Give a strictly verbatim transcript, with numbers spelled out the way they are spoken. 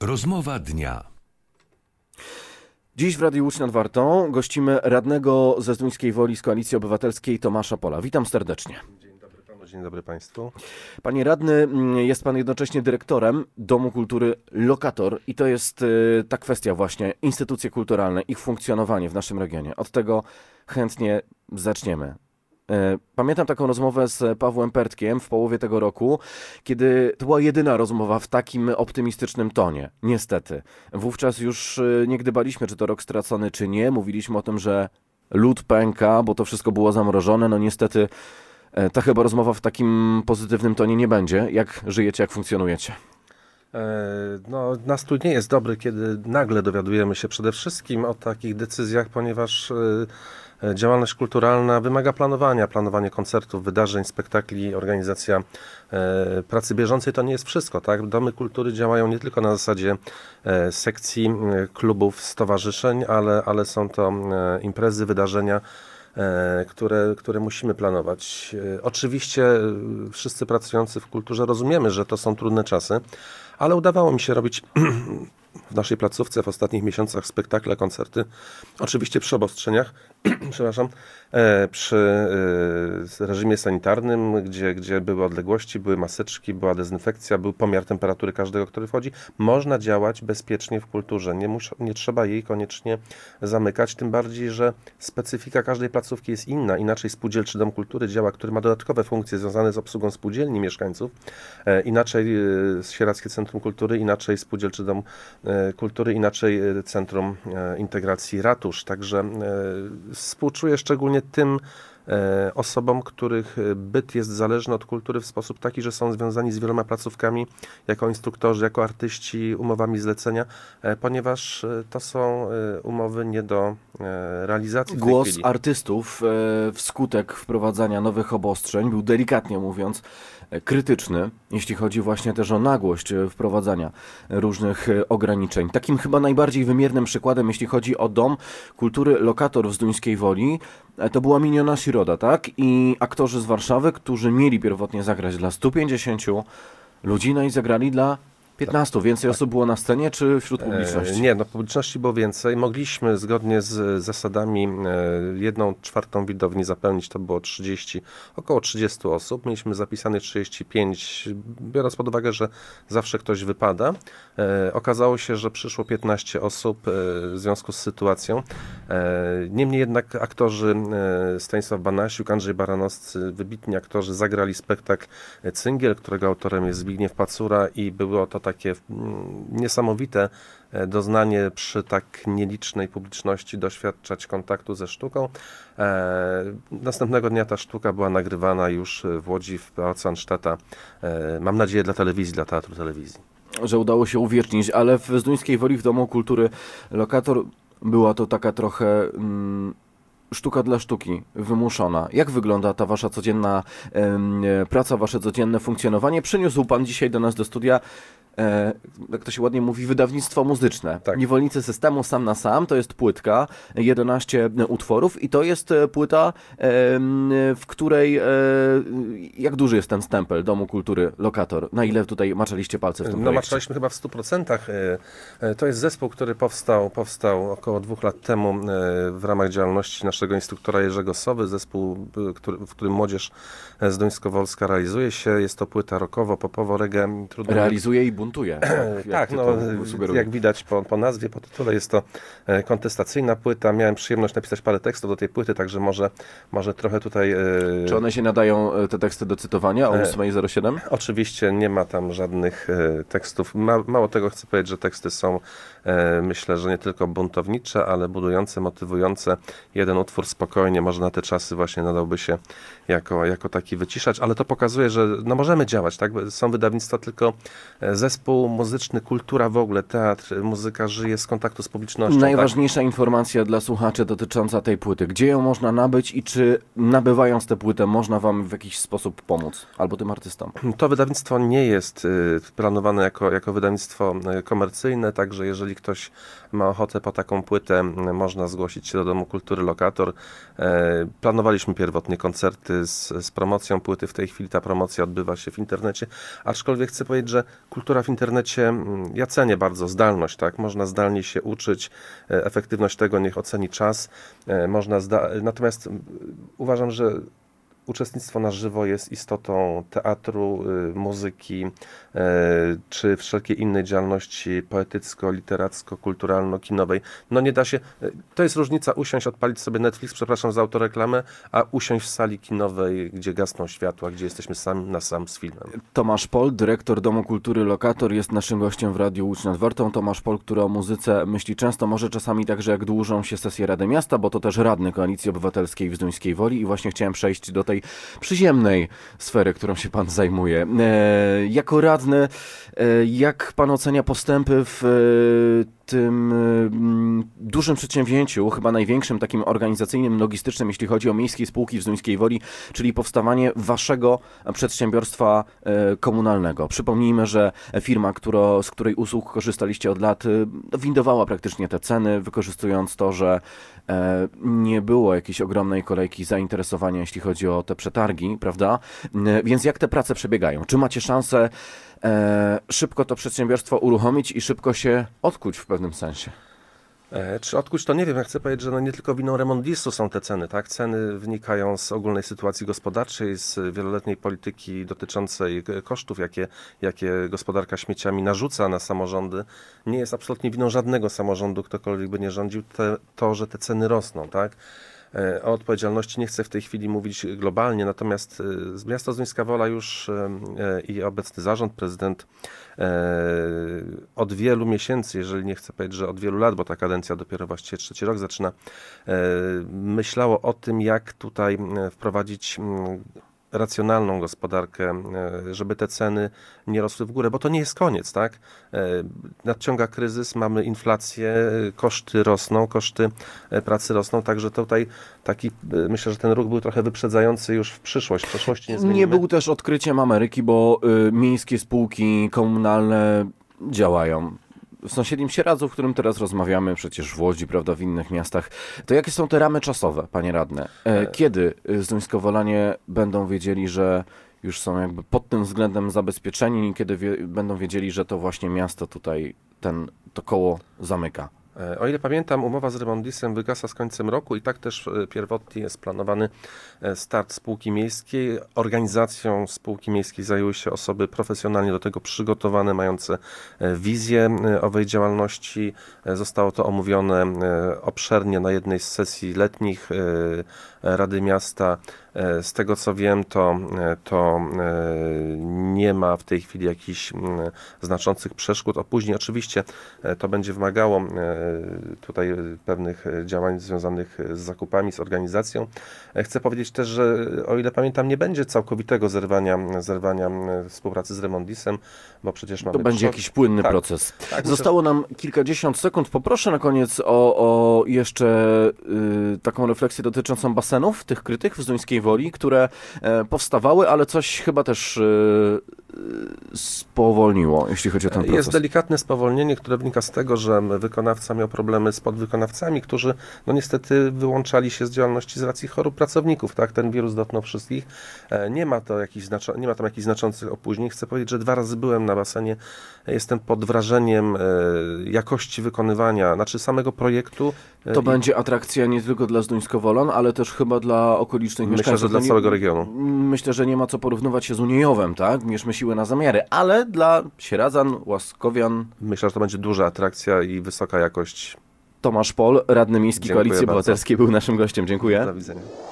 Rozmowa dnia. Dziś w Radiu Łódź nad Wartą gościmy radnego ze Zduńskiej Woli z Koalicji Obywatelskiej Tomasza Pola. Witam serdecznie. Dzień dobry panu, dzień dobry państwu. Panie radny, jest pan jednocześnie dyrektorem Domu Kultury Lokator i to jest y, ta kwestia właśnie, instytucje kulturalne, ich funkcjonowanie w naszym regionie. Od tego chętnie zaczniemy. Pamiętam taką rozmowę z Pawłem Pertkiem w połowie tego roku, kiedy to była jedyna rozmowa w takim optymistycznym tonie. Niestety. Wówczas już nie gdybaliśmy, czy to rok stracony, czy nie. Mówiliśmy o tym, że lód pęka, bo to wszystko było zamrożone. No niestety ta chyba rozmowa w takim pozytywnym tonie nie będzie. Jak żyjecie, jak funkcjonujecie? No, nastrój nie jest dobry, kiedy nagle dowiadujemy się przede wszystkim o takich decyzjach, ponieważ działalność kulturalna wymaga planowania, planowanie koncertów, wydarzeń, spektakli, organizacja e, pracy bieżącej to nie jest wszystko, tak? Domy kultury działają nie tylko na zasadzie e, sekcji, e, klubów, stowarzyszeń, ale, ale są to e, imprezy, wydarzenia, e, które, które musimy planować. E, oczywiście e, wszyscy pracujący w kulturze rozumiemy, że to są trudne czasy, ale udawało mi się robić w naszej placówce w ostatnich miesiącach spektakle, koncerty, oczywiście przy obostrzeniach, przepraszam, e, przy e, reżimie sanitarnym, gdzie, gdzie były odległości, były maseczki, była dezynfekcja, był pomiar temperatury każdego, który wchodzi. Można działać bezpiecznie w kulturze, nie, mus, nie trzeba jej koniecznie zamykać, tym bardziej, że specyfika każdej placówki jest inna. Inaczej Spółdzielczy Dom Kultury działa, który ma dodatkowe funkcje związane z obsługą spółdzielni mieszkańców, e, inaczej e, Sieradzkie Centrum Kultury, inaczej Spółdzielczy Dom Kultury, inaczej Centrum Integracji Ratusz. Także współczuję szczególnie tym osobom, których byt jest zależny od kultury w sposób taki, że są związani z wieloma placówkami jako instruktorzy, jako artyści, umowami zlecenia, ponieważ to są umowy nie do realizacji w tej Głos chwili. artystów wskutek wprowadzania nowych obostrzeń był, delikatnie mówiąc, krytyczny, jeśli chodzi właśnie też o nagłość wprowadzania różnych ograniczeń. Takim chyba najbardziej wymiernym przykładem, jeśli chodzi o Dom Kultury Lokator w Zduńskiej Woli, to była Miniona Środa, tak? I aktorzy z Warszawy, którzy mieli pierwotnie zagrać dla stu pięćdziesięciu ludzi, no i zagrali dla piętnastu. Więcej tak. osób było na scenie, czy wśród publiczności? E, nie, no publiczności było więcej. Mogliśmy zgodnie z zasadami e, jedną czwartą widowni zapełnić, to było trzydzieści, około trzydziestu osób. Mieliśmy zapisane trzydzieści pięć, biorąc pod uwagę, że zawsze ktoś wypada. E, okazało się, że przyszło piętnaście osób e, w związku z sytuacją. E, niemniej jednak aktorzy e, Stanisław Banasiuk, Andrzej Baranowscy, wybitni aktorzy zagrali spektakl Cyngiel, którego autorem jest Zbigniew Pacura i było to tak takie niesamowite doznanie przy tak nielicznej publiczności doświadczać kontaktu ze sztuką. E, następnego dnia ta sztuka była nagrywana już w Łodzi, w Pałacu Ansztata. E, mam nadzieję dla telewizji, dla Teatru Telewizji. Że udało się uwiecznić, ale w Zduńskiej Woli w Domu Kultury Lokator była to taka trochę... Mm, sztuka dla sztuki, wymuszona. Jak wygląda ta wasza codzienna e, praca, wasze codzienne funkcjonowanie? Przyniósł pan dzisiaj do nas do studia, e, jak to się ładnie mówi, wydawnictwo muzyczne. Tak. Niewolnicy Systemu, Sam na Sam, to jest płytka, jedenaście utworów i to jest płyta, e, w której, e, jak duży jest ten stempel Domu Kultury Lokator? Na ile tutaj maczaliście palce w tym No projekcie? maczaliśmy chyba w stu procentach. To jest zespół, który powstał, powstał około dwóch lat temu w ramach działalności naszego instruktora Jerzego Sowy, zespół, który, w którym młodzież zduńskowolska realizuje się. Jest to płyta rockowo, popowo, reggae. Trudno realizuje i buntuje. Jak, tak, no, jak widać po, po nazwie, po tytule, jest to kontestacyjna płyta. Miałem przyjemność napisać parę tekstów do tej płyty, także może, może trochę tutaj... Czy one się nadają, te teksty, do cytowania o ósma zero siedem? Oczywiście nie ma tam żadnych tekstów. Ma, mało tego, chcę powiedzieć, że teksty są, myślę, że nie tylko buntownicze, ale budujące, motywujące. Jeden utwór spokojnie, może na te czasy właśnie nadałby się jako, jako taki wyciszać, ale to pokazuje, że no możemy działać, tak? Są wydawnictwa, tylko zespół muzyczny, kultura w ogóle, teatr, muzyka żyje z kontaktu z publicznością. Najważniejsza tak? informacja dla słuchaczy dotycząca tej płyty. Gdzie ją można nabyć i czy nabywając tę płytę można wam w jakiś sposób pomóc? Albo tym artystom? To wydawnictwo nie jest planowane jako, jako wydawnictwo komercyjne, także jeżeli ktoś ma ochotę po taką płytę, można zgłosić się do Domu Kultury Lokator. Planowaliśmy pierwotnie koncerty z, z promocją płyty. W tej chwili ta promocja odbywa się w internecie, aczkolwiek chcę powiedzieć, że kultura kultura w internecie, ja cenię bardzo zdalność, tak? Można zdalnie się uczyć, efektywność tego niech oceni czas. Można zda- Natomiast uważam, że uczestnictwo na żywo jest istotą teatru, y, muzyki, y, czy wszelkiej innej działalności poetycko-literacko-kulturalno-kinowej. No nie da się, y, to jest różnica usiąść, odpalić sobie Netflix, przepraszam za autoreklamę, a usiąść w sali kinowej, gdzie gasną światła, gdzie jesteśmy sam na sam z filmem. Tomasz Pol, dyrektor Domu Kultury Lokator, jest naszym gościem w Radiu Łódź nad Wartą. Tomasz Pol, który o muzyce myśli często, może czasami także jak dłużą się sesje Rady Miasta, bo to też radny Koalicji Obywatelskiej w Zduńskiej Woli i właśnie chciałem przejść do tej przyziemnej sfery, którą się pan zajmuje. E, jako radny, e, jak pan ocenia postępy w e, tym mm, dużym przedsięwzięciu, chyba największym takim organizacyjnym, logistycznym, jeśli chodzi o miejskie spółki w Zduńskiej Woli, czyli powstawanie waszego przedsiębiorstwa e, komunalnego. Przypomnijmy, że firma, która, z której usług korzystaliście od lat, e, windowała praktycznie te ceny, wykorzystując to, że e, nie było jakiejś ogromnej kolejki zainteresowania, jeśli chodzi o te przetargi, prawda? E, więc jak te prace przebiegają? Czy macie szansę e, szybko to przedsiębiorstwo uruchomić i szybko się odkuć w pewnym sensie? E, czy odkuć to nie wiem, ja chcę powiedzieć, że no nie tylko winą Remondisu są te ceny, tak? Ceny wynikają z ogólnej sytuacji gospodarczej, z wieloletniej polityki dotyczącej kosztów, jakie, jakie gospodarka śmieciami narzuca na samorządy. Nie jest absolutnie winą żadnego samorządu, ktokolwiek by nie rządził, te, to, że te ceny rosną, tak? O odpowiedzialności nie chcę w tej chwili mówić globalnie, natomiast miasto Zduńska Wola już i obecny zarząd, prezydent od wielu miesięcy, jeżeli nie chcę powiedzieć, że od wielu lat, bo ta kadencja dopiero właściwie trzeci rok zaczyna, myślało o tym, jak tutaj wprowadzić racjonalną gospodarkę, żeby te ceny nie rosły w górę, bo to nie jest koniec, tak? Nadciąga kryzys, mamy inflację, koszty rosną, koszty pracy rosną, także tutaj taki, myślę, że ten ruch był trochę wyprzedzający już w przyszłość, w przeszłości nie zmienimy. Nie był też odkryciem Ameryki, bo y, miejskie spółki komunalne działają. W sąsiednim Sieradzu, w którym teraz rozmawiamy, przecież w Łodzi, prawda, w innych miastach, to jakie są te ramy czasowe, panie radny? Kiedy zduńskowolanie będą wiedzieli, że już są jakby pod tym względem zabezpieczeni i kiedy wie, będą wiedzieli, że to właśnie miasto tutaj ten, to koło zamyka? O ile pamiętam, umowa z Remondisem wygasa z końcem roku i tak też pierwotnie jest planowany start spółki miejskiej. Organizacją spółki miejskiej zajęły się osoby profesjonalnie do tego przygotowane, mające wizję owej działalności. Zostało to omówione obszernie na jednej z sesji letnich Rady Miasta. Z tego co wiem, to, to nie ma w tej chwili jakichś znaczących przeszkód. Opóźnień oczywiście to będzie wymagało tutaj pewnych działań związanych z zakupami, z organizacją. Chcę powiedzieć też, że o ile pamiętam, nie będzie całkowitego zerwania, zerwania współpracy z Remondisem, bo przecież mamy... To będzie jakiś płynny tak, proces. Tak, Zostało nam kilkadziesiąt sekund. Poproszę na koniec o, o jeszcze y, taką refleksję dotyczącą basenów, tych krytych w Zduńskiej Woli, które e, powstawały, ale coś chyba też y, y, spowolniło, jeśli chodzi o ten proces. Jest delikatne spowolnienie, które wynika z tego, że wykonawca miał problemy z podwykonawcami, którzy no niestety wyłączali się z działalności z racji chorób pracowników. Tak? Ten wirus dotknął wszystkich. Nie ma, to jakichś znaczo- nie ma tam jakichś znaczących opóźnień. Chcę powiedzieć, że dwa razy byłem na basenie. Jestem pod wrażeniem jakości wykonywania, znaczy samego projektu. To I będzie atrakcja nie tylko dla Zduńskowolan, ale też chyba dla okolicznych myślę, mieszkańców. że dla No nie- całego regionu. Myślę, że nie ma co porównywać się z Uniejowem, tak? Mierzmy siły na zamiary, ale dla Sieradzan, Łaskowian, Myślę, że to będzie duża atrakcja i wysoka jakość. Tomasz Pol, radny miejski Dziękuję Koalicji bardzo. Obywatelskiej, był naszym gościem. Dziękuję. Do widzenia.